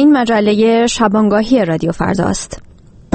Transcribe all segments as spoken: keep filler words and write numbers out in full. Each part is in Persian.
این مجله شبانگاهی رادیو فرداست.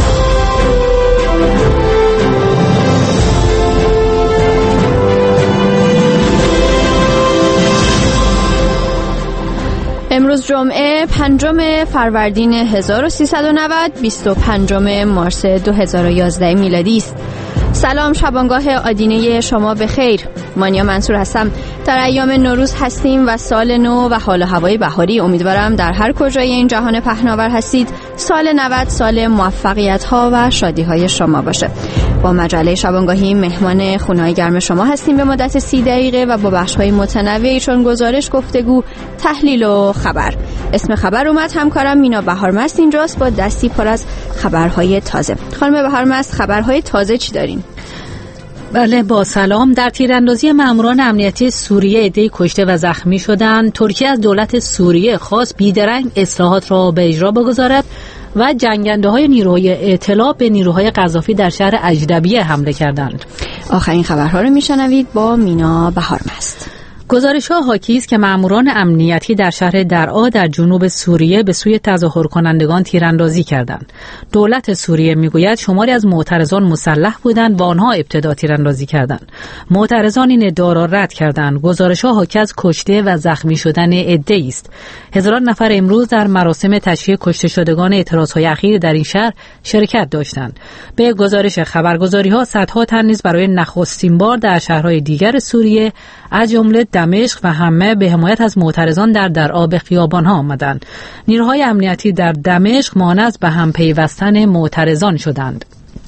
امروز جمعه پنجم فروردین هزار و سیصد و نود، بیست و پنجم مارس دو هزار و یازده میلادی است. سلام، شبانگاه آدینه شما بخیر. مانیا منصور هستم. در ایام نوروز هستیم و سال نو و حال و هوای بهاری. امیدوارم در هر کجای این جهان پهناور هستید سال نود سال موفقیت ها و شادی های شما باشه. با مجله شبانگاهی مهمان خونه‌های گرم شما هستیم به مدت سی دقیقه و با بخش های متنوعی چون گزارش، گفتگو، تحلیل و خبر. اسم خبر اومد، همکارم مینا بهارمست اینجاست با دستی پر از خبرهای تازه. خانم بهارمست، خبرهای تازه چی دارین؟ بله، با سلام. در تیراندازی ماموران امنیتی سوریه عده‌ای کشته و زخمی شدند. ترکیه از دولت سوریه خواست بیدرنگ اصلاحات را به اجرا بگذارد و جنگنده‌های نیروهای اطلاع به نیروهای قذافی در شهر اجدبیه حمله کردند. آخرین خبرها رو میشنوید با مینا بهارمست. گزارش‌ها حاکی است که ماموران امنیتی در شهر درعا در جنوب سوریه به سوی تظاهر کنندگان تیراندازی کردند. دولت سوریه میگوید شماری از معترضان مسلح بودند و آنها ابتدا تیراندازی کردند. معترضان این ادعا را رد کردند. گزارش‌ها حاکی از کشته و زخمی شدن عده‌ای است. هزاران نفر امروز در مراسم تشییع کشته شدگان اعتراض‌های اخیر در این شهر شرکت داشتند. به گزارش خبرگزاری‌ها صدها تن نیز برای نخستین بار در شهرهای دیگر سوریه از جمله دمشق و حمه به حمایت از معترضان در درعا به خیابان‌ها آمدند. نیروهای امنیتی در دمشق مانع از به هم پیوستن معترضان شدند.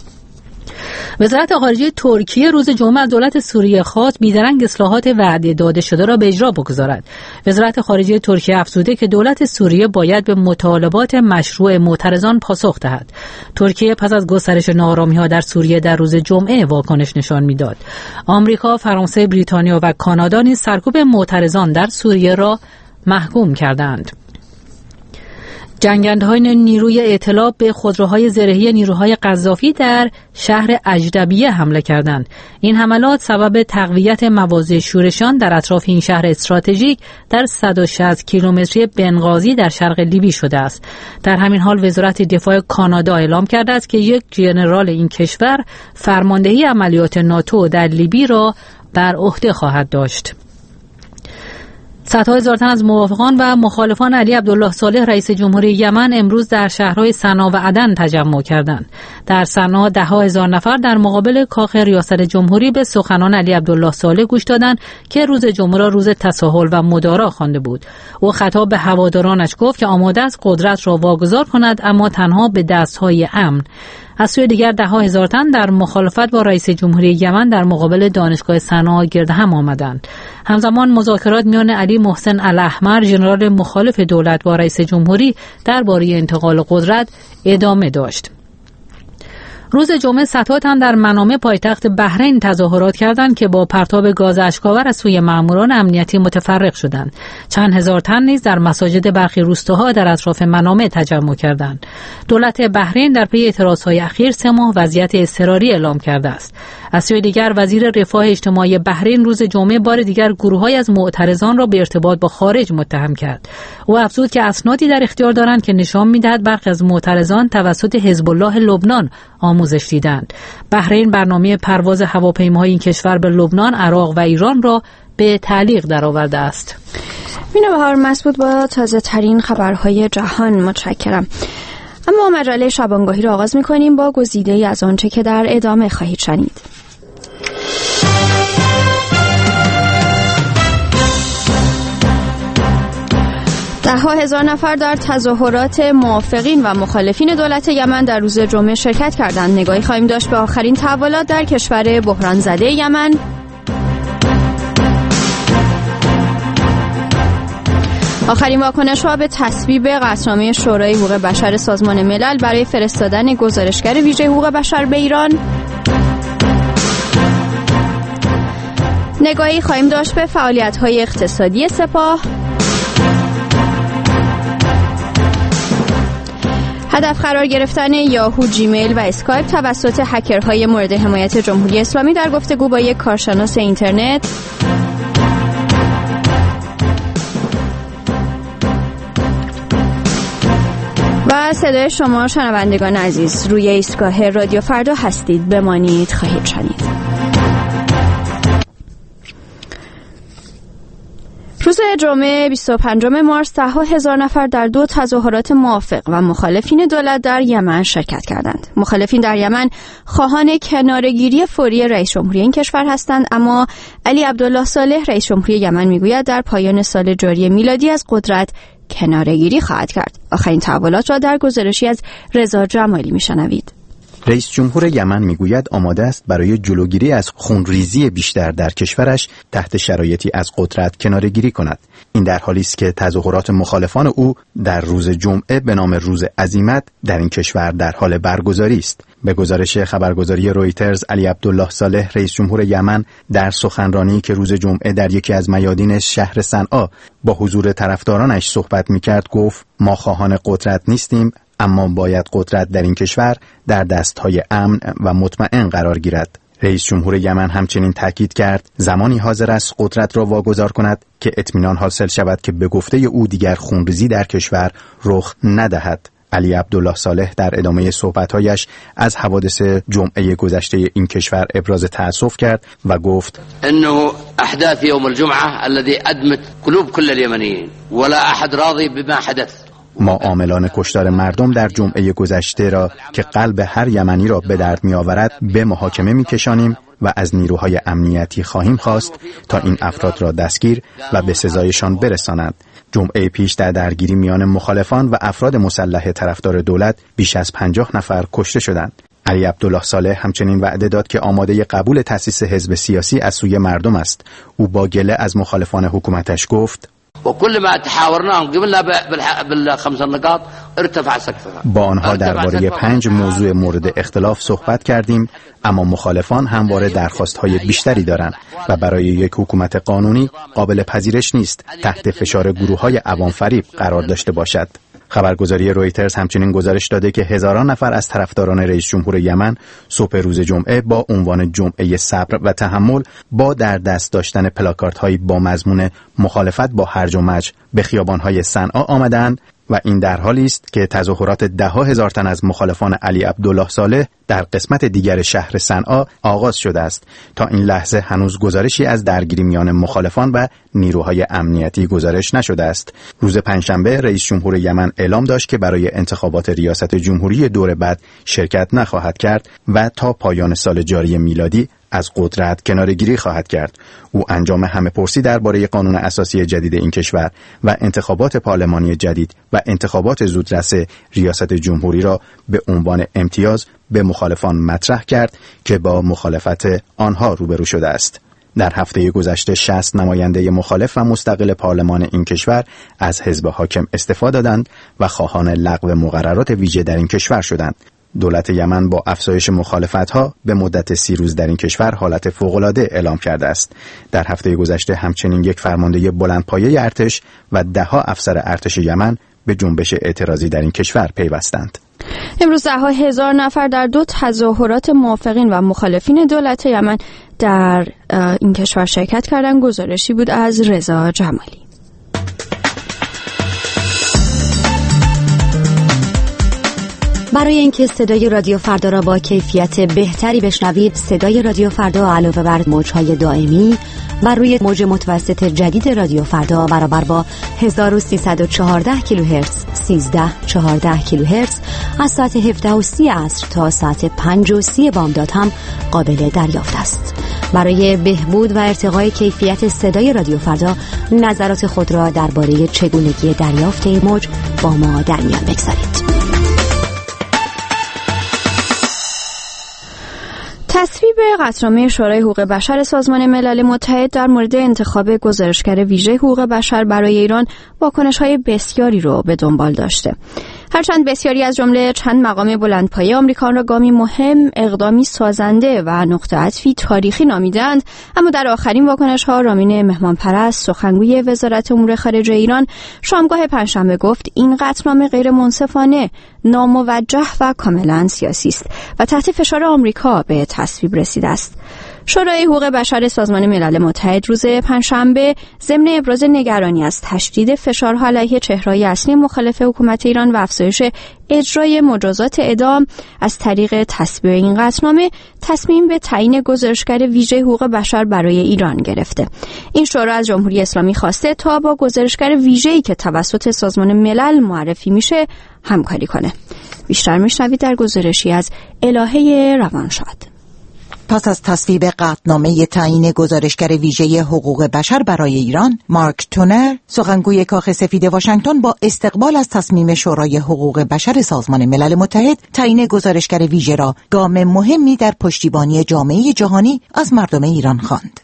وزارت خارجه ترکیه روز جمعه از دولت سوریه خواست بیدرنگ اصلاحات وعده داده شده را به اجرا بگذارد. وزارت خارجه ترکیه افزوده که دولت سوریه باید به مطالبات مشروع معترضان پاسخ دهد. ترکیه پس از گسترش ناآرامی‌ها در سوریه در روز جمعه واکنش نشان می‌داد. آمریکا، فرانسه، بریتانیا و کانادا نیز سرکوب معترضان در سوریه را محکوم کردند. جنگنده‌های نیروی اطلاع به خودروهای زرهی نیروهای قذافی در شهر اجدبیه حمله کردند. این حملات سبب تقویت مواضع شورشان در اطراف این شهر استراتژیک در صد و شصت کیلومتری بنغازی در شرق لیبی شده است. در همین حال وزارت دفاع کانادا اعلام کرده است که یک ژنرال این کشور فرماندهی عملیات ناتو در لیبی را بر عهده خواهد داشت. صدها هزار تن از موافقان و مخالفان علی عبدالله صالح رئیس جمهوری یمن امروز در شهرهای صنعا و عدن تجمع کردند. در صنعا ده ها هزار نفر در مقابل کاخ ریاست جمهوری به سخنان علی عبدالله صالح گوش دادند که روز جمعه را روز تساهل و مدارا خوانده بود. او خطاب به هوادارانش گفت که آماده است قدرت را واگذار کند، اما تنها به دستهای امن. از سوی دیگر ده ها هزار تن در مخالفت با رئیس جمهوری یمن در مقابل دانشگاه صنعا گرد هم آمدند. همزمان مذاکرات میان علی محسن الاحمر ژنرال مخالف دولت با رئیس جمهوری درباره انتقال قدرت ادامه داشت. روز جمعه صدها تن در منامه پایتخت بحرین تظاهرات کردند که با پرتاب گاز اشک‌آور از سوی ماموران امنیتی متفرق شدند. چند هزار تن نیز در مساجد برخی روستاها در اطراف منامه تجمع کردند. دولت بحرین در پی اعتراضهای اخیر سه ماه وضعیت اضطراری اعلام کرده است. از سوی دیگر وزیر رفاه اجتماعی بحرین روز جمعه بار دیگر گروه‌های از معترضان را به ارتباط با خارج متهم کرد. او افزود که اسنادی در اختیار دارند که نشان می‌دهد برخی از معترضان توسط حزب الله لبنان آموزش دیدند. بحرین برنامه پرواز هواپیماهای این کشور به لبنان، عراق و ایران را به تعلیق درآورده است. مینا بهارمست بود با تازه ترین خبرهای جهان. متشکرم. اما مجله شبانگاهی را آغاز می‌کنیم با گزیده‌ای از آنچه که در ادامه خواهید شنید. ده ها هزار نفر در تظاهرات موافقین و مخالفین دولت یمن در روز جمعه شرکت کردند. نگاهی خواهیم داشت به آخرین تحولات در کشور بحران زده یمن. آخرین واکنش‌ها به تصویب قطعنامه شورای حقوق بشر سازمان ملل برای فرستادن گزارشگر ویژه حقوق بشر به ایران. نگاهی خواهیم داشت به فعالیت‌های اقتصادی سپاه. هدف قرار گرفتن یاهو، جیمیل و اسکایپ توسط هکرهای مورد حمایت جمهوری اسلامی در گفتگو با یک کارشناس اینترنت. و صدای شما شنوندگان عزیز روی ایستگاه رادیو فردا هستید. بمانید خواهید شنید. روز جمعه بیست و پنجم مارس ده هزار نفر در دو تظاهرات موافق و مخالفین دولت در یمن شرکت کردند. مخالفین در یمن خواهان کناره‌گیری فوری رئیس جمهوری این کشور هستند، اما علی عبدالله صالح رئیس جمهوری یمن میگوید در پایان سال جاری میلادی از قدرت کناره‌گیری خواهد کرد. آخرین تحولات را در گزارشی از رضا جمالی میشنوید. رئیس جمهور یمن میگوید آماده است برای جلوگیری از خونریزی بیشتر در کشورش تحت شرایطی از قدرت کناره‌گیری کند. این در حالی است که تظاهرات مخالفان او در روز جمعه به نام روز عزیمت در این کشور در حال برگزاری است. به گزارش خبرگزاری رویترز، علی عبدالله صالح رئیس جمهور یمن در سخنرانی که روز جمعه در یکی از میادین شهر صنعا با حضور طرفدارانش صحبت می‌کرد گفت: ما خواهان قدرت نیستیم، اما باید قدرت در این کشور در دستهای امن و مطمئن قرار گیرد. رئیس جمهور یمن همچنین تاکید کرد زمانی حاضر است قدرت را واگذار کند که اطمینان حاصل شود که به گفته او دیگر خونریزی در کشور رخ ندهد. علی عبدالله صالح در ادامه صحبت‌هایش از حوادث جمعه گذشته این کشور ابراز تأسف کرد و گفت: انه احداث يوم الجمعه الذي ادمت قلوب كل اليمنيين ولا احد راضي بما حدث. ما عاملان کشتار مردم در جمعه گذشته را که قلب هر یمنی را به درد می آورد به محاکمه می کشانیم و از نیروهای امنیتی خواهیم خواست تا این افراد را دستگیر و به سزایشان برسانند. جمعه پیش در درگیری میان مخالفان و افراد مسلح طرفدار دولت بیش از پنجاه نفر کشته شدند. علی عبدالله صالح همچنین وعده داد که آماده قبول تأسیس حزب سیاسی از سوی مردم است. او با گله از مخالفان حکومتش گفت: وكل ما تحاورناهم قبلنا بالخمس نقاط ارتفع سقفها. با آنها درباره پنج موضوع مورد اختلاف صحبت کردیم، اما مخالفان همواره درخواست‌های بیشتری دارند و برای یک حکومت قانونی قابل پذیرش نیست تحت فشار گروه‌های عوام فریب قرار داشته باشد. خبرگزاری رویترز همچنین گزارش داده که هزاران نفر از طرفداران رئیس جمهور یمن صبح روز جمعه با عنوان جمعه صبر و تحمل با در دست داشتن پلاکاردهایی با مضمون مخالفت با هرج و مرج به خیابان‌های صنعا آمدند و این در حالی است که تظاهرات ده ها هزار تن از مخالفان علی عبدالله صالح در قسمت دیگر شهر صنعا آغاز شده است. تا این لحظه هنوز گزارشی از درگیری میان مخالفان و نیروهای امنیتی گزارش نشده است. روز پنجشنبه رئیس جمهور یمن اعلام داشت که برای انتخابات ریاست جمهوری دور بعد شرکت نخواهد کرد و تا پایان سال جاری میلادی از قدرت کناره‌گیری خواهد کرد. او انجام همه پرسی درباره قانون اساسی جدید این کشور و انتخابات پارلمانی جدید و انتخابات زودرس ریاست جمهوری را به عنوان امتیاز به مخالفان مطرح کرد که با مخالفت آنها روبرو شده است. در هفته گذشته شصت نماینده مخالف و مستقل پارلمان این کشور از حزب حاکم استعفا دادند و خواهان لغو مقررات ویژه در این کشور شدند. دولت یمن با افزایش مخالفت‌ها به مدت سی روز در این کشور حالت فوق‌العاده اعلام کرده است. در هفته گذشته همچنین یک فرمانده بلندپایه ارتش و ده‌ها افسر ارتش یمن به جنبش اعتراضی در این کشور پیوستند. امروز ده ها هزار نفر در دو تظاهرات موافقین و مخالفین دولت یمن در این کشور شرکت کردند. گزارشی بود از رضا جمالی. برای اینکه صدای رادیو فردا را با کیفیت بهتری بشنوید، صدای رادیو فردا علاوه بر موج‌های دائمی بر روی موج متوسط جدید رادیو فردا برابر با هزار و سیصد و چهارده کیلوهرتز سیزده چهارده کیلوهرتز از ساعت هفده و سی عصر تا ساعت پنج و سی بامداد هم قابل دریافت است. برای بهبود و ارتقای کیفیت صدای رادیو فردا نظرات خود را درباره چگونگی دریافت این موج با ما در میان بگذارید. تصویب قطعنامه شورای حقوق بشر سازمان ملل متحد در مورد انتخاب گزارشگر ویژه حقوق بشر برای ایران واکنش‌های بسیاری رو به دنبال داشته. هرچند بسیاری از جمله چند مقام بلندپایه آمریکا را گامی مهم، اقدامی سازنده و نقطه عطفی تاریخی نامیدند، اما در آخرین واکنش‌ها رامین مهمانپرست سخنگوی وزارت امور خارجه ایران شامگاه پنجشنبه گفت این قطعنامه غیر منصفانه، ناموجه و کاملا سیاسی است و تحت فشار آمریکا به تصویب رسیده است. شورای حقوق بشر سازمان ملل متحد روز پنجشنبه ضمن ابراز نگرانی از تشدید فشارها علیه چهره‌های اصلی مخالف حکومت ایران و افزایش اجرای مجازات اعدام از طریق تصویب این قطعنامه تصمیم به تعیین گزارشگر ویژه حقوق بشر برای ایران گرفته. این شورا از جمهوری اسلامی خواسته تا با گزارشگر ویژه‌ای که توسط سازمان ملل معرفی میشه همکاری کنه. بیشتر میشنوید در گزارشی از الهه روانشاد. پس از تصویب قطعنامه تعیین گزارشگر ویژه حقوق بشر برای ایران، مارک تونر، سخنگوی کاخ سفید واشنگتن، با استقبال از تصمیم شورای حقوق بشر سازمان ملل متحد تعیین گزارشگر ویژه را گام مهمی در پشتیبانی جامعه جهانی از مردم ایران خواند.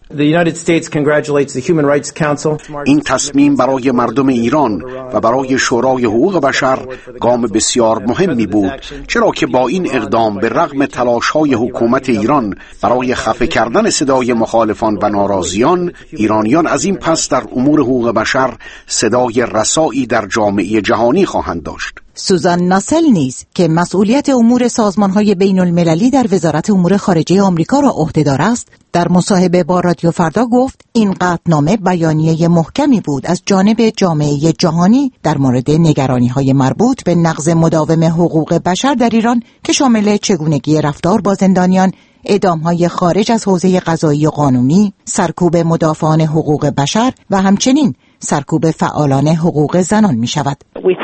این تصمیم برای مردم ایران و برای شورای حقوق بشر گام بسیار مهمی بود، چرا که با این اقدام به رغم تلاش‌های حکومت ایران برای خفه کردن صدای مخالفان و ناراضیان، ایرانیان از این پس در امور حقوق بشر صدای رسایی در جامعه جهانی خواهند داشت. سوزان ناسل نیز که مسئولیت امور سازمان‌های بین المللی در وزارت امور خارجه آمریکا را عهده‌دار است، در مصاحبه با رادیو فردا گفت این قطعنامه بیانیه محکمی بود از جانب جامعه جهانی در مورد نگرانی‌های مربوط به نقض مداوم حقوق بشر در ایران که شامل چگونگی رفتار با زندانیان، اعدام‌های خارج از حوزه قضایی و قانونی، سرکوب مدافعان حقوق بشر و همچنین سرکوب فعالان حقوق زنان می شود.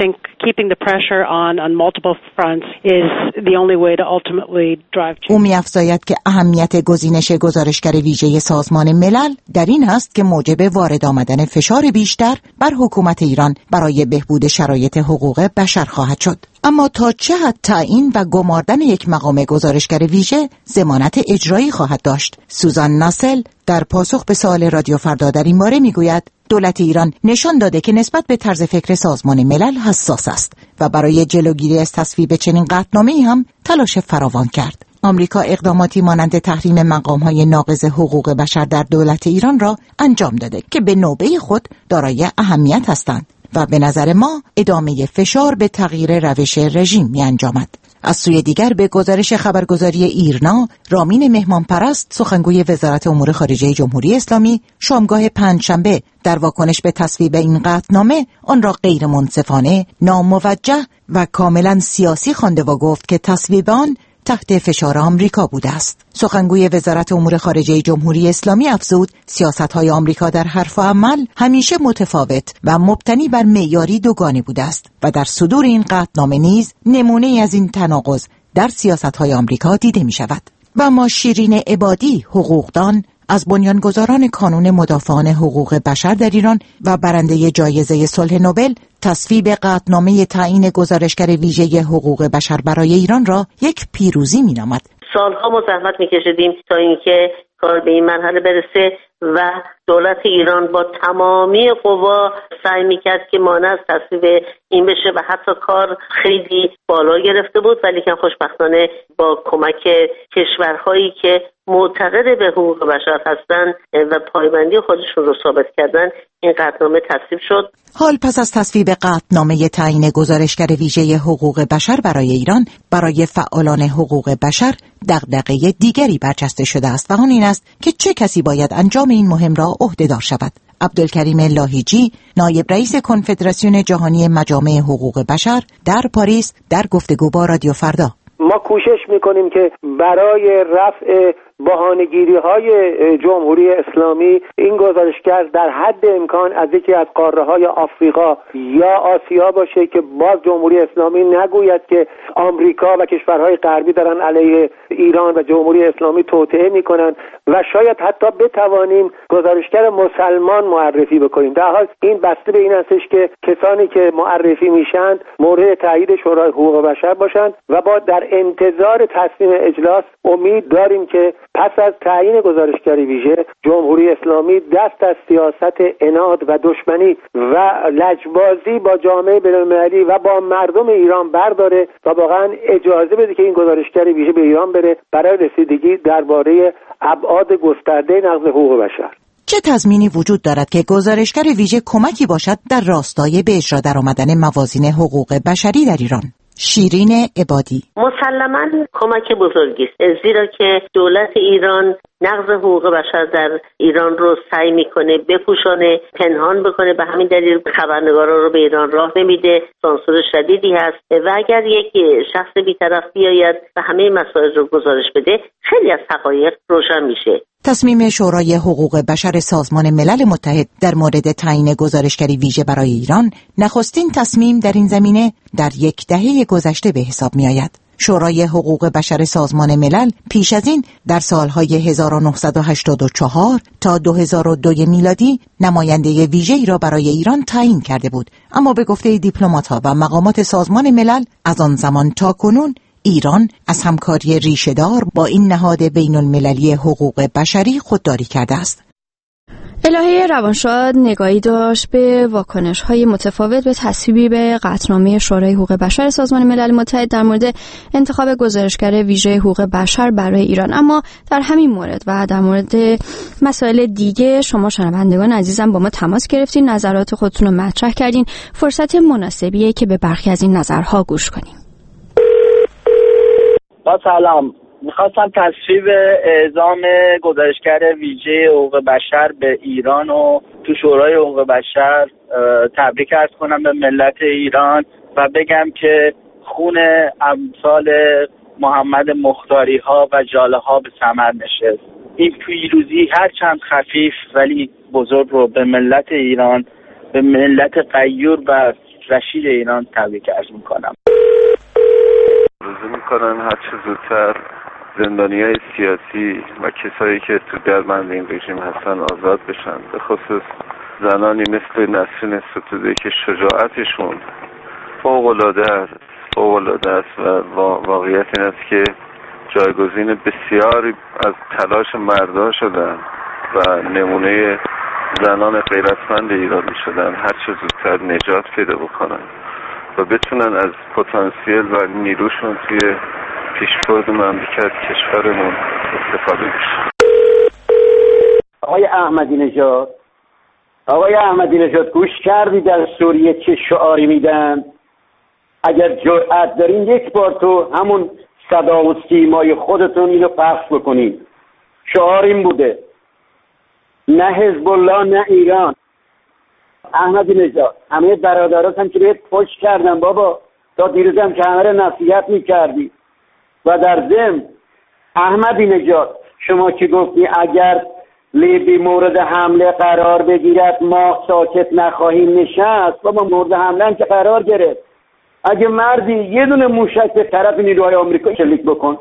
او می افزاید که اهمیت گزینش گزارشگر ویژه سازمان ملل در این است که موجب وارد آمدن فشار بیشتر بر حکومت ایران برای بهبود شرایط حقوق بشر خواهد شد. اما تا چه حد تعیین و گماردن یک مقام گزارشگر ویژه ضمانت اجرایی خواهد داشت؟ سوزان ناسل در پاسخ به سوال رادیو فردا در این باره میگوید دولت ایران نشان داده که نسبت به طرز فکر سازمان ملل حساس است و برای جلوگیری از تصویب چنین قطعنامه‌ای هم تلاش فراوان کرد. آمریکا اقداماتی مانند تحریم مقام‌های ناقض حقوق بشر در دولت ایران را انجام داده که به نوبه خود دارای اهمیت هستند و به نظر ما ادامه فشار به تغییر روش رژیم می انجامد. از سوی دیگر به گزارش خبرگزاری ایرنا، رامین مهمانپرست، سخنگوی وزارت امور خارجه جمهوری اسلامی، شامگاه پنجشنبه در واکنش به تصویب این قطعنامه آن را غیر منصفانه، ناموجه و کاملا سیاسی خوانده و گفت که تصویب آن تحت فشار آمریکا بوده است. سخنگوی وزارت امور خارجه جمهوری اسلامی افزود سیاست‌های آمریکا در حرف و عمل همیشه متفاوت و مبتنی بر معیاری دوگانه بوده است و در صدور این قطعنامه نیز نمونه‌ای از این تناقض در سیاست‌های آمریکا دیده می‌شود. و اما شیرین عبادی، حقوقدان، از بنیانگذاران کانون مدافعان حقوق بشر در ایران و برنده جایزه صلح نوبل، تصویب قطعنامه تعیین گزارشگر ویژه حقوق بشر برای ایران را یک پیروزی می‌نامد. سالها ما زحمت می‌کشیدیم تا اینکه کار به این مرحله برسه و دولت ایران با تمامی قوا سعی می‌کرد که مانع از تصویب این بشه و حتی کار خیلی بالا گرفته بود، ولی که خوشبختانه با کمک کشورهایی که معتقد به حقوق بشر هستند و پایبندی خودشون رو ثابت کردن، این قطعنامه تصویب شد. حال پس از تصویب قطعنامه تعیین گزارشگر ویژه حقوق بشر برای ایران، برای فعالان حقوق بشر دغدغه دیگری برجسته شده است و آن این است که چه کسی باید انجام این مهم را عهده‌دار شود. عبدالکریم لاهیجی، نایب رئیس کنفدراسیون جهانی مجامع حقوق بشر در پاریس، در گفتگو با رادیو فردا: ما کوشش میکنیم که برای رفع بهانه‌گیری‌های جمهوری اسلامی این گزارشگر در حد امکان از یکی از قاره‌های آفریقا یا آسیا باشه که باز جمهوری اسلامی نگوید که آمریکا و کشورهای غربی دارن علیه ایران و جمهوری اسلامی توطئه میکنن و شاید حتی بتوانیم گزارشگر مسلمان معرفی بکنیم. در حال این بسته به این هستش که کسانی که معرفی میشن مورد تایید شورای حقوق بشر باشند و با در انتظار تصمیم اجلاس امید داریم که پس از تعیین گزارشگر ویژه جمهوری اسلامی دست از سیاست عناد و دشمنی و لجبازی با جامعه بین‌المللی و با مردم ایران برداره و واقعا اجازه بده که این گزارشگر ویژه به ایران بره برای رسیدگی درباره ابعاد گسترده نقض حقوق بشر. چه تضمینی وجود دارد که گزارشگر ویژه کمکی باشد در راستای به اجرا درآمدن موازین حقوق بشری در ایران؟ شیرین عبادی: مسلماً کمک بزرگی است، زیرا که دولت ایران نقض حقوق بشر در ایران رو سعی میکنه بپوشانه، پنهان بکنه. به همین دلیل خبرنگارا رو به ایران راه نمیده، سانسور شدیدی هست و اگر یک شخص بی‌طرف بیاید و همه مسائل رو گزارش بده، خیلی از حقایق روشن میشه. تصمیم شورای حقوق بشر سازمان ملل متحد در مورد تعیین گزارشگری ویژه برای ایران نخستین تصمیم در این زمینه در یک دهه گذشته به حساب می آید. شورای حقوق بشر سازمان ملل پیش از این در سالهای هزار و نهصد و هشتاد و چهار تا دو هزار و دو میلادی نماینده ویژه‌ای را برای ایران تعیین کرده بود، اما به گفته دیپلمات‌ها و مقامات سازمان ملل از آن زمان تا کنون ایران از همکاری ریشه‌دار با این نهاد بین المللی حقوق بشری خودداری کرده است. الهه روانشاد نگاهی داشت به واکنش‌های متفاوت به تصویب قطعنامه شورای حقوق بشر سازمان ملل متحد در مورد انتخاب گزارشگر ویژه حقوق بشر برای ایران. اما در همین مورد و در مورد مسائل دیگه شما شنوندگان عزیزم با ما تماس گرفتین، نظرات خودتون رو مطرح کردین. فرصت مناسبیه که به برخی از این نظرها گوش کنیم. با سلام، میخواستم تصویب اعزام گزارشگر ویژه حقوق بشر به ایران و تو شورای حقوق بشر تبریک عرض کنم به ملت ایران و بگم که خون امثال محمد مختاری ها و جاله ها به ثمر نشست. این پیروزی هرچند خفیف ولی بزرگ رو به ملت ایران، به ملت غیور و رشید ایران تبریک عرض میکنم. روزه میکنن هر چه زودتر زندانیای سیاسی و کسایی که تو دربند این رژیم هستن آزاد بشن، به خصوص زنانی مثل نسرین ستوده که شجاعتشون فوق‌العاده است فوق‌العاده است و واقعیت این است که جایگزین بسیاری از تلاش مردها شدن و نمونه زنان غیرتمند ایرانی شدن هر چه زودتر نجات پیدا بکنن و بتونن از پتانسیل و نیروشون توی پیشبرد مملکت کشورمون استفاده بشه. آقای احمدی نژاد آقای احمدی نژاد گوش کردی در سوریه چه شعاری میدن؟ اگر جرأت دارین یک بار تو همون صدا و سیمای خودتون اینو پخش بکنین. شعار این بوده: نه حزب الله نه ایران. احمدی نژاد همه برادرات هم که بهت پشت کردن بابا، تا دیروز هم که همه نصیحت میکردی. و در ضمن احمدی نژاد شما که گفتی اگر لیبی مورد حمله قرار بگیرد ما ساکت نخواهیم نشست، بابا مورد حمله که قرار گرفت. اگه مردی یه دونه موشک به طرف نیروهای آمریکا شلیک بکن.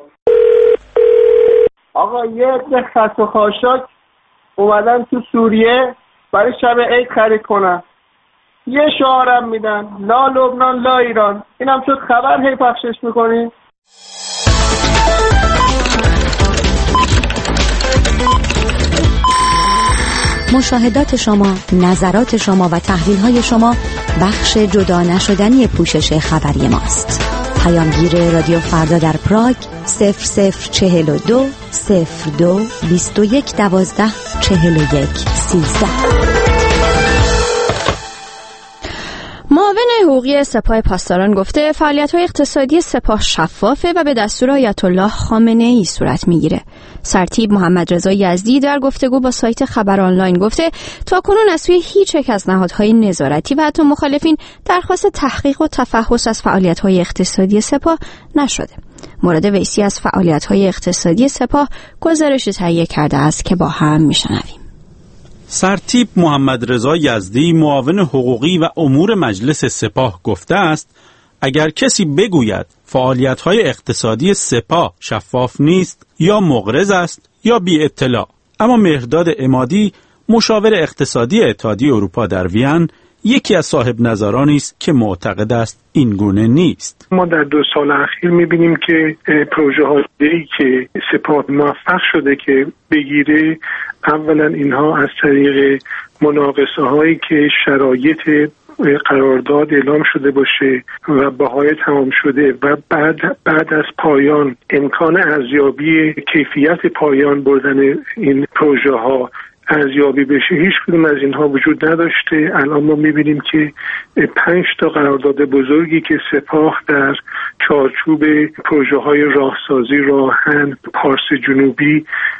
آقا یه عده خس و خاشاک اومدن تو سوریه برای شب عید خرید کنن، یه شعارم میدن: لا لبنان لا ایران. اینم شد خبر هی پخشش میکنین. مشاهدات شما، نظرات شما و تحلیل‌های شما بخش جدا نشدنی پوشش خبری ماست. پیامگیر رادیو فردا در پراگ صفر صفر چهل و دو صفر دو بیست و یک دوازده چهل و یک سیزده. معاون حقوقی سپاه پاسداران گفته فعالیت‌های اقتصادی سپاه شفافه و به دستور آیت الله خامنه‌ای صورت می‌گیره. سرتیپ محمد رضا یزدی در گفتگو با سایت خبر آنلاین گفته تاکنون از سوی هیچ یک از نهادهای نظارتی و حتی مخالفین درخواست تحقیق و تفحص از فعالیت‌های اقتصادی سپاه نشده. مورد ویسی از فعالیت‌های اقتصادی سپاه گزارشی تهیه کرده است که با هم می‌شنویم. سرتیپ محمد رضا یزدی معاون حقوقی و امور مجلس سپاه گفته است اگر کسی بگوید فعالیت‌های اقتصادی سپاه شفاف نیست یا مغرض است یا بی اطلاع. اما مهرداد عمادی مشاور اقتصادی اتحادیه اروپا در وین یکی از صاحب نظرانی است که معتقد است این گونه نیست. ما در دو سال اخیر می‌بینیم که پروژه‌هایی که سپاه موفق شده که بگیره، اولا اینها از طریق مناقصه‌هایی که شرایط قرارداد اعلام شده باشه و بهای تمام شده و بعد بعد از پایان امکان ارزیابی کیفیت پایان بردن این پروژه ها ارزیابی بشه، هیچ کدوم از اینها وجود نداشته. الان ما میبینیم که پنج تا قرارداد بزرگی که سپاه در چارچوب پروژه های راهسازی، راهن، پارس جنوبی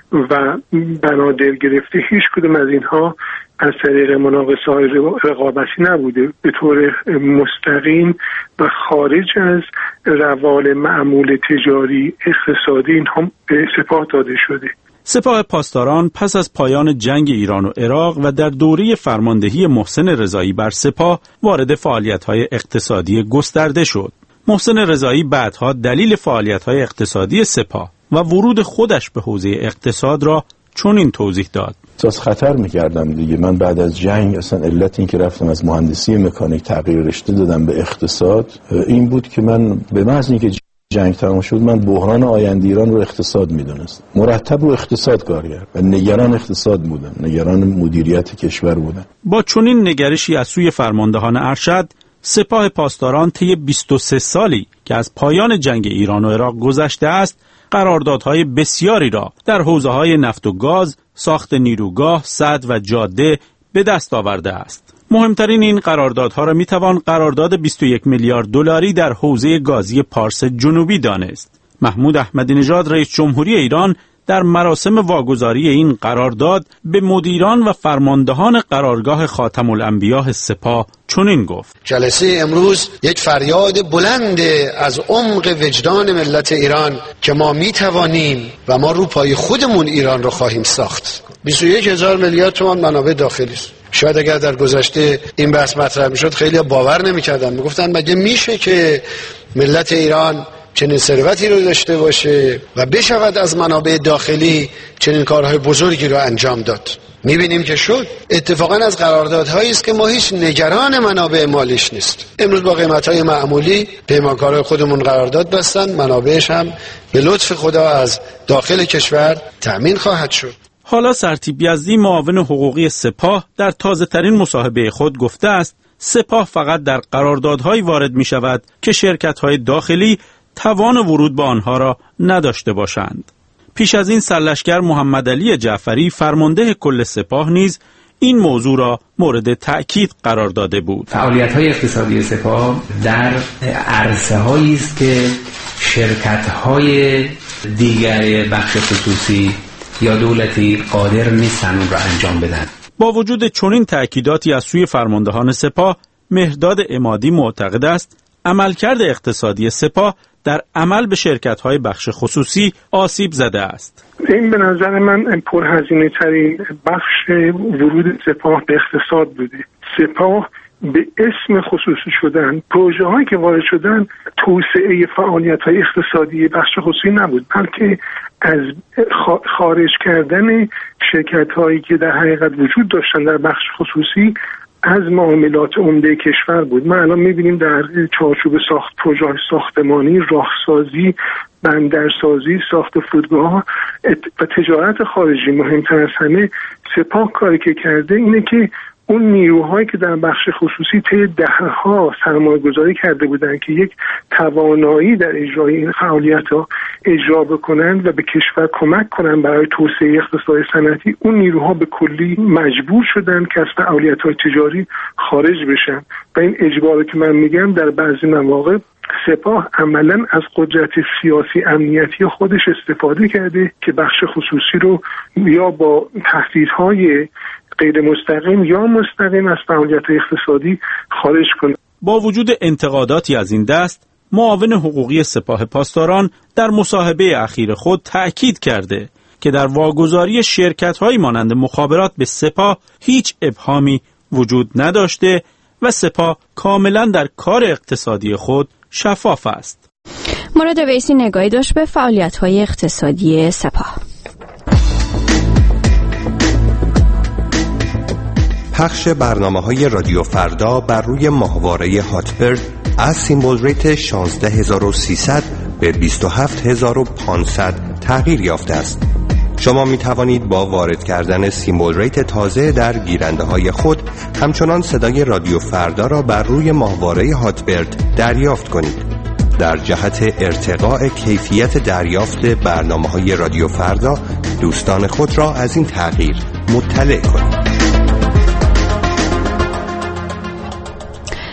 و بنادر گرفته، هیچ کدوم از اینها از طریق مناقصه‌های رقابتی نبوده، به طور مستقیم و خارج از روال معمول تجاری اقتصادی اینها به سپاه داده شده. سپاه پاسداران پس از پایان جنگ ایران و عراق و در دوره فرماندهی محسن رضایی بر سپاه وارد فعالیت‌های اقتصادی گسترده شد. محسن رضایی بعدها دلیل فعالیت‌های اقتصادی سپاه و ورود خودش به حوزه اقتصاد را چنین توضیح داد: احساس خطر می‌کردم دیگه. من بعد از جنگ اصلا علت این که رفتم از مهندسی مکانیک تغییر رشته دادم به اقتصاد این بود که من به محض اینکه جنگ تمام شد من بحران آینده ایران رو اقتصاد می‌دونستم. مرتب رو اقتصاد کار کرد و نگران اقتصاد بودم، نگران مدیریت کشور بودم. با چنین نگرشی از سوی فرماندهان ارشد، سپاه پاسداران طی بیست و سه سالی که از پایان جنگ ایران و عراق گذشته است، قراردادهای بسیاری را در حوزه‌های نفت و گاز، ساخت نیروگاه، سد و جاده به دست آورده است. مهمترین این قراردادها را میتوان قرارداد بیست و یک میلیارد دلاری در حوزه گازی پارس جنوبی دانست. محمود احمدی نژاد رئیس جمهوری ایران در مراسم واگذاری این قرارداد به مدیران و فرماندهان قرارگاه خاتم الانبیاء سپاه چنین گفت: جلسه امروز یک فریاد بلند از عمق وجدان ملت ایران که ما می توانیم و ما رو پای خودمون ایران رو خواهیم ساخت. بیست و یک هزار میلیارد تومان منابع داخلی است. شاید اگر در گذشته این بحث مطرح میشد خیلی باور نمیکردن، میگفتن مگه میشه که ملت ایران چنین ثروتی رو داشته باشه و بشود از منابع داخلی چنین کارهای بزرگی رو انجام داد. میبینیم که شد. اتفاقا از قراردادهایی است که ما هیچ نگران منابع مالیش نیست. امروز با قیمت‌های معمولی پیمانکارای خودمون قرارداد بستن، منابعش هم به لطف خدا از داخل کشور تأمین خواهد شد. حالا سرتیپ یزدی معاون حقوقی سپاه در تازه‌ترین مصاحبه خود گفته است سپاه فقط در قراردادهایی وارد می شود که شرکت‌های داخلی توان ورود به آنها را نداشته باشند. پیش از این سرلشکر محمد علی جعفری فرمانده کل سپاه نیز این موضوع را مورد تأکید قرار داده بود. فعالیت‌های اقتصادی سپاه در عرصه‌هایی است که شرکت‌های دیگر بخش خصوصی یا دولتی قادر نیستن اون را انجام بدن. با وجود چنین تأکیداتی از سوی فرماندهان سپاه، مهرداد عمادی معتقد است عملکرد اقتصادی سپاه در عمل به شرکت‌های بخش خصوصی آسیب زده است. این به نظر من پرهزینه ترین بخش ورود سپاه به اقتصاد بوده. سپاه به اسم خصوصی شدن، پروژه هایی که وارد شدن توسعه فعالیت های اقتصادی بخش خصوصی نبود، بلکه از خارج کردن شرکت هایی که در حقیقت وجود داشتن در بخش خصوصی از معاملات عمده کشور بود. ما الان میبینیم در چارچوب ساخت پروژه ساختمانی، راهسازی، بندرسازی، ساخت فرودگاه و تجارت خارجی، مهمتر از همه سپاه کاری که کرده اینه که اون نیروهایی که در بخش خصوصی طی دهه‌ها سرمایه‌گذاری کرده بودند که یک توانایی در اجرای این فعالیت‌ها اجرا بکنند و به کشور کمک کنند برای توسعه اقتصاد صنعتی، اون نیروها به کلی مجبور شدند که از فعالیت‌های تجاری خارج بشن و این اجباری که من میگم در بعضی مواقع سپاه عملاً از قدرت سیاسی امنیتی خودش استفاده کرده که بخش خصوصی رو یا با تهدیدهای غیر مستقیم یا مستقیم از فعالیت اقتصادی خارج کنه. با وجود انتقاداتی از این دست، معاون حقوقی سپاه پاسداران در مصاحبه اخیر خود تأکید کرده که در واگذاری شرکت‌هایی مانند مخابرات به سپاه هیچ ابهامی وجود نداشته و سپاه کاملا در کار اقتصادی خود شفاف است. مراد ویسی نگاهی داشت به فعالیت‌های اقتصادی سپاه. پخش برنامه‌های رادیو فردا بر روی ماهواره هاتبرد از سیمبل ریت شانزده هزار و سیصد به بیست و هفت هزار و پانصد تغییر یافته است. شما می توانید با وارد کردن سیمبل ریت تازه در گیرنده‌های خود همچنان صدای رادیو فردا را بر روی ماهواره هاتبرد دریافت کنید. در جهت ارتقاء کیفیت دریافت برنامه‌های رادیو فردا، دوستان خود را از این تغییر مطلع کنید.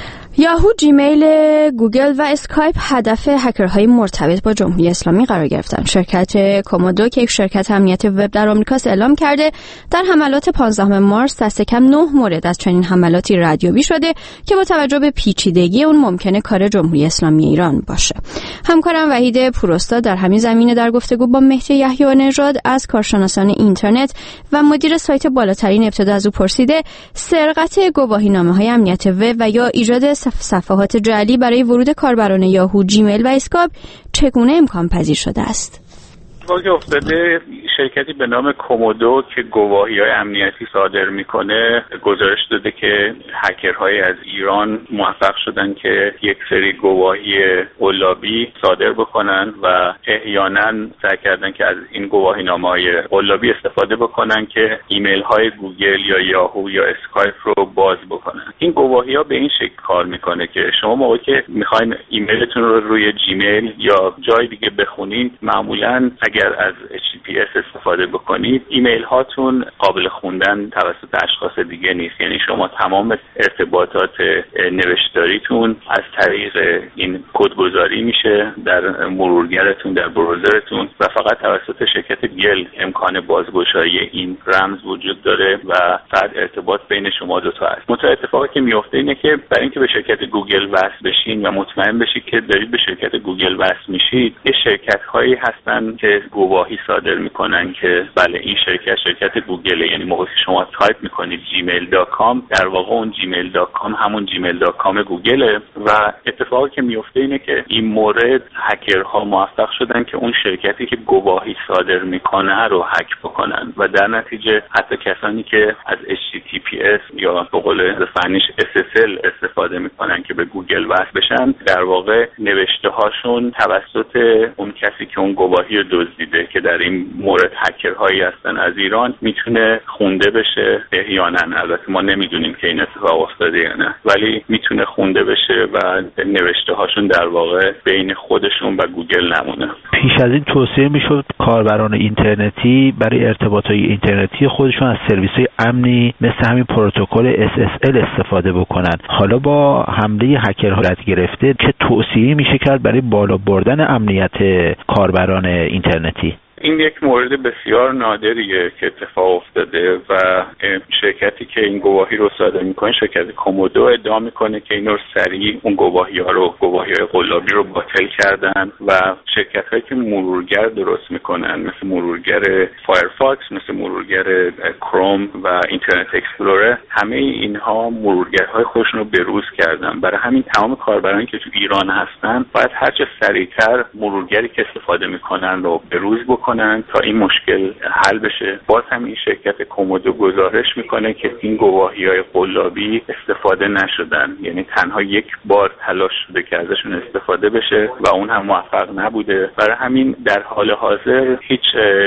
یاهو، جیمیل، گوگل و اسکایپ هدف هکرهای مرتبط با جمهوری اسلامی قرار گرفتن. شرکت کومودو که یک شرکت امنیت وب در آمریکاست اعلام کرده در حملات پانزدهم مارس دست کم نه مورد از چنین حملاتی ردیابی شده که با توجه به پیچیدگی اون ممکنه کار جمهوری اسلامی ایران باشه. همکارم وحید پوراستاد در همین زمینه در گفتگو با مهدی یحیی نژاد از کارشناسان اینترنت و مدیر سایت بالاترین ابتدا از او پرسیده سرقت گواهینامه‌های امنیت وب و یا ایجاد صفحات جعلی برای ورود کاربران یاهو، جیمیل و اسکایپ چگونه امکان پذیر شده است؟ اتفاقی افتاده شرکتی به نام کومودو که گواهی‌های امنیتی صادر میکنه گزارش داده که هکرهای از ایران موفق شدن که یک سری گواهی قلابی صادر بکنن و احیانا سعی کردن که از این گواهینامه‌های قلابی استفاده بکنن که ایمیل‌های گوگل یا یاهو یا اسکایپ رو باز بکنن. این گواهی‌ها به این شکل کار میکنه که شما موقعی که میخواین ایمیلتون رو روی جیمیل یا جای دیگه بخونید، معمولاً اگر از اچ تی تی پی اس استفاده بکنید ایمیل هاتون قابل خوندن توسط اشخاص دیگه نیست. یعنی شما تمام ارتباطات نوشتاریتون از طریق این کدگذاری میشه در مرورگرتون، در بروزرتون و فقط توسط شرکت گل امکان بازگشایی این رمز وجود داره و فقط ارتباط بین شما دو تا است. متأ اتفاقی که میفته اینه که برای اینکه به شرکت گوگل وصل بشین و مطمئن بشید که دارید به شرکت گوگل وصل میشید، یه شرکت هایی هستن که گواهی صادر میکنن که بله این شرکت شرکت گوگله. یعنی موقعی که شما تایپ میکنید جیمیل دات کام، در واقع اون جیمیل دات کام همون جیمیل دات کام گوگله و اتفاقی که میفته اینه که این مورد هکرها موفق شدن که اون شرکتی که گواهی صادر میکنه رو هک بکنن و در نتیجه حتی کسانی که از اچ تی تی پی اس یا به قول فنیش اس اس ال استفاده میکنن که به گوگل وصل بشن، در واقع نوشته هاشون توسط اون کسی که اون گواهی رو دزدیده که در این مورد هکرهایی هستن از ایران میتونه خونده بشه. احیانا البته ما نمیدونیم که این اتفاق افتاده یا نه، ولی میتونه خونده بشه و نوشته هاشون در واقع بین خودشون و گوگل نمونه. پیش از این توصیه میشد کاربران اینترنتی برای ارتباطات اینترنتی خودشون از سرویس‌های امنی مثل همین پروتکل اس اس ال استفاده بکنن. حالا با حمله هکرها رد گرفته چه توصیه‌ای میشه کرد برای بالا بردن امنیت کاربران اینترنتی؟ این یک مورد بسیار نادریه که اتفاق افتاده و شرکتی که این گواهی رو صادر میکنه، شرکت کومودو، ادعا میکنه که اینو سریع اون گواهی ها رو گواهی های قلابی رو باطل کردن و شرکت هایی که مرورگر درست میکنن مثل مرورگر فایرفاکس، مثل مرورگر کروم و اینترنت اکسپلورر، همه اینها مرورگرهای خودشون رو بروز کردن. برای همین تمام کاربرانی که تو ایران هستن باید هرچه سریعتر مرورگری که استفاده میکنن رو بروز بکنن تا این مشکل حل بشه. باز هم این شرکت کومودو گزارش میکنه که این گواهی‌های قلابی استفاده نشدن، یعنی تنها یک بار تلاش شده که ازشون استفاده بشه و اون هم موفق نبوده. برای همین در حال حاضر هیچ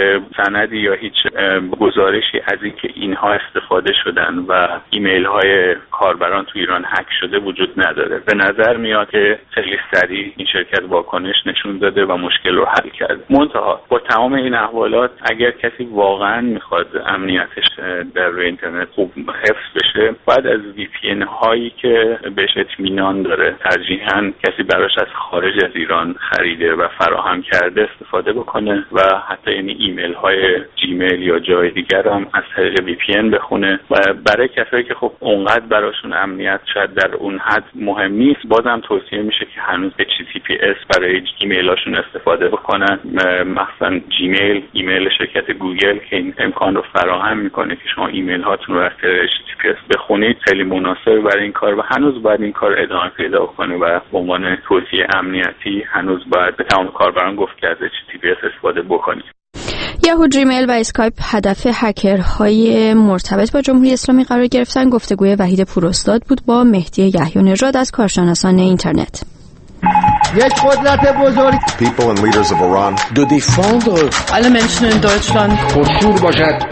سندی یا هیچ گزارشی از اینکه اینها استفاده شدن و ایمیل های کاربران تو ایران هک شده وجود نداره. به نظر میاد که خیلی سریع این شرکت واکنش نشون داده و مشکل رو حل کرده. منتها با تمام این احوالات اگر کسی واقعا میخواد امنیتش در روی اینترنت خوب حفظ بشه، باید از وی پی ان هایی که بهش اطمینان داره، ترجیحاً کسی براش از خارج از ایران خریده و فراهم کرده، استفاده بکنه و حتی یعنی ایمیل های جیمیل یا جای دیگر هم از طریق وی پی ان بخونه. و برای کسایی که خب اونقدر براشون امنیت شاید در اون حد مهم نیست، بازم توصیه میشه که هنوز اچ تی تی پی اس برای ایمیلاشون استفاده بکنن، مثلا جیمیل، ایمیل شرکت گوگل که این امکان رو فراهم میکنه که شما ایمیل هاتون رو از طریق اچ تی تی پی اس بخونید، خیلی مناسب برای این کار و هنوز باید این کار ادامه پیدا کنه و به عنوان توصیه امنیتی هنوز باید به تمام کاربران گفت که از اچ تی تی پی اس استفاده بکنید. یاهو، جیمیل و اسکایپ هدف هکرهای مرتبط با جمهوری اسلامی قرار گرفتن. گفتگوی وحید پوراستاد بود با مهدی یحیی نژاد از کارشناسان اینترنت. یک قدرت بزرگ. People and leaders of Iran to defend alle Menschen in Deutschland پرشور باشد.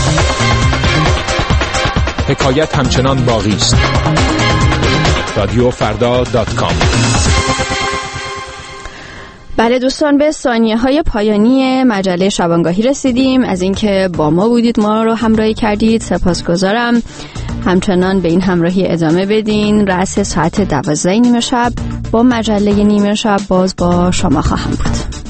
حکایت همچنان باقی است. رادیو فردا دات کام. بله دوستان، به ثانیه های پایانی مجله شبانگاهی رسیدیم. از اینکه با ما بودید، ما رو همراهی کردید، سپاسگزارم. همچنان به این همراهی ادامه بدین. رأس ساعت دوازده نیمه شب با مجله نیمه شب باز با شما خواهم بود.